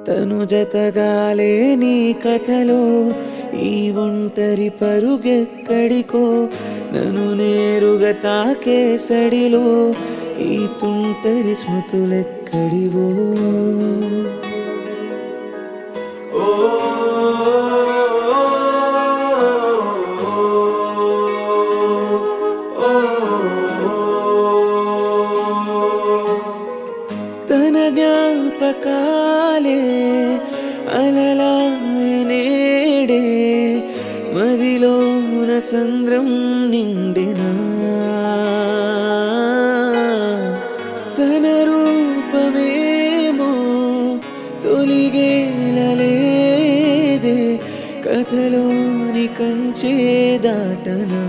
తను జతగాలే నీ కథలో ఈ ఒంటరి పరుగెక్కడికో నన్ను నేరుగా తాకే సడిలో ఈ తుంటరి స్మృతులెక్కడివో తన జ్ఞాపకాలే అలలాయనేడే మదిలోన సంద్రం నిండినా తన రూపమేమో తొలిగేలలేదే కథలోని కంచే దాటనా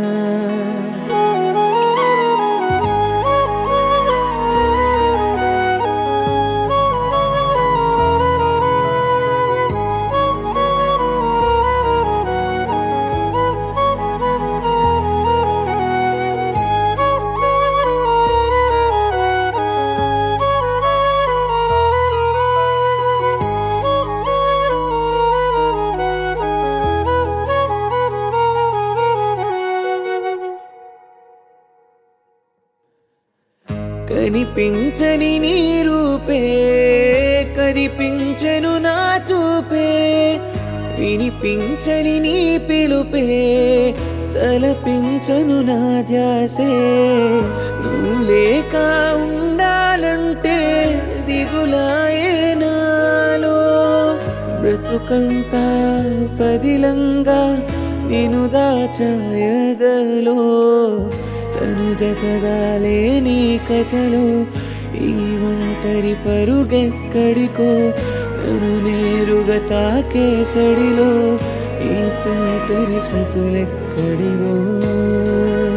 కనిపించని నీ రూపే కనిపించను నా చూపే వినిపించని నీ పిలుపే తలపించను నా ధ్యాసే నువ్వు లేక ఉండాలంటే దిగులాయే నాలో బ్రతుకంతా పదిలంగా నేను దాచాయదలో తను జతగాలే నీ కథలో ఈ ఒంటరి పరుగెక్కడికో నన్ను నేరుగా తాకే సడిలో ఈ తుంటరి స్మృతులెక్కడివో